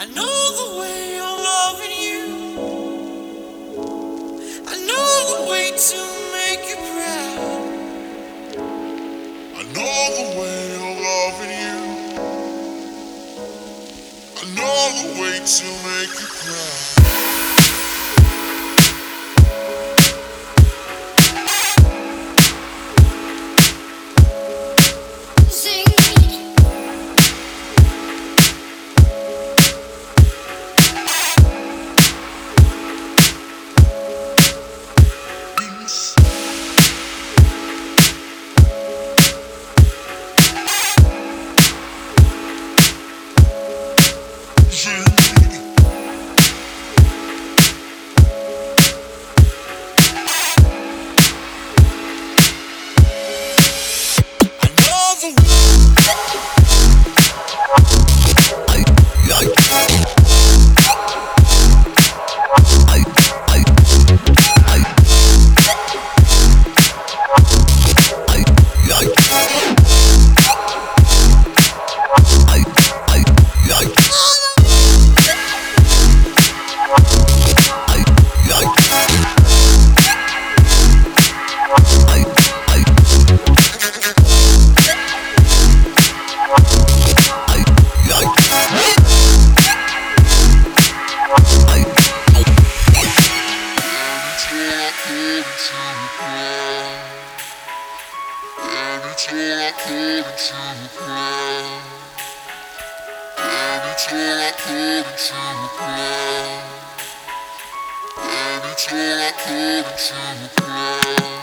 I know the way of loving you. I know the way to make you proud. I know the way of loving you. I know the way to make you proud. It's all I could